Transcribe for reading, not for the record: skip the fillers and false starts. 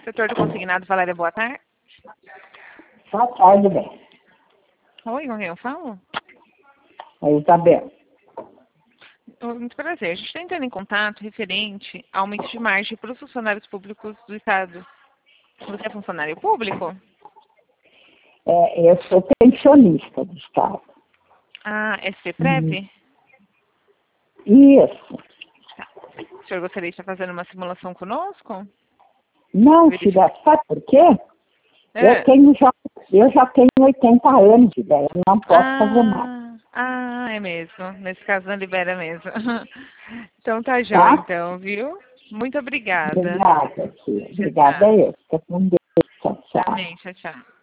Setor do consignado, Valéria, boa tarde. Boa tarde, bem. Oi, com quem eu falo? É Isabel. Muito prazer. A gente está entrando em contato referente ao aumento de margem para os funcionários públicos do Estado. Você é funcionário público? Eu sou pensionista do Estado. Ah, SPPrev? Isso. Tá. O senhor gostaria de estar fazendo uma simulação conosco? Não, filha, sabe por quê? É. Eu já tenho 80 anos de ideia, eu não posso fazer mais. É mesmo. Nesse caso não libera mesmo. Então tá Tá? jóia, então, viu? Muito obrigada. Obrigada, filha. Tchau, Obrigada tchau. a eu. Fica com Deus. Tchau, tchau. Amém, tchau, tchau.